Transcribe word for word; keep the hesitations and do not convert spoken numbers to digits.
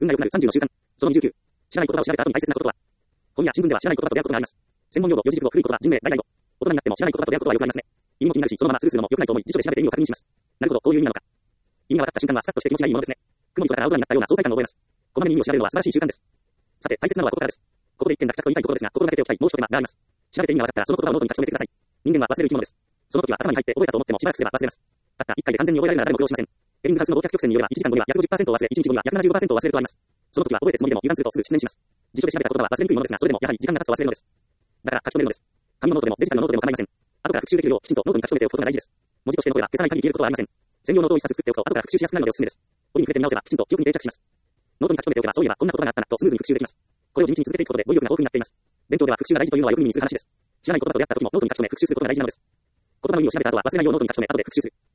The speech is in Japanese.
運が良くなるさんじゅうの習慣。そのにじゅうきゅう。知らない言葉を調べた後に大切なことは。本や新聞では知らない言葉と出会うことがあります。専門用語、四字熟語、古い言葉、人名、外来語。大人になっても知らない言葉と出会うことはよくありますね。意味も気になるし、そのままスルーするのも良くないと思い、辞書で調べて意味を確認します。なるほど、こういう意味なのか。意味が分かった瞬間はスカッとして気持ちがいいものですね。雲に空から青空になったような爽快感を覚えます。こまめに意味を調べるのは素晴らしい習慣です。さて、大切なのはここからです。ここで一点だけと言いたいところですが、心がけておきたいもう一手間があります。調べて意味が分かったらその言葉をノートに書き留めてください。人間は忘れる生き物です。その時は頭に入って覚えたと思ってもしばらくすれば忘れます。たった一回で完全に覚えられるなら誰も苦労しません。エリングハウスの忘却曲線によればいちじかん後には約 ごじゅっパーセント を忘れ、いちにちごには約 ななじゅうごパーセント を忘れるとあります。その時は覚えてつもりでも油断するとすぐ失念します。辞書で調べた言葉は忘れにくいものですが、それでもやはり時間が経つと忘れるのです。だから書き留めるのです。紙のノートでもデジタルのノートでも構いません。後から復習できるようきちんとノートに書き留めておくことが大事です。文字としての声は消さない限り消えることはありません。専用ノートを一冊作っておくと後から復習しやすくなるのでおすすめです。折に触れて見直せばきちんと記憶に定着します。ノートに書き留めておけばそういえばこんなことがあったなとスムーズに復習できます。これを地道に続けていくことで語彙力が豊富になっています。勉強では復習が大事というのはよく耳にする話です。知らない言葉と出会った時もノートに書き留め復習することが大事なのです。言葉の意味を調べた後は忘れないようノートに書き留め後で復習する。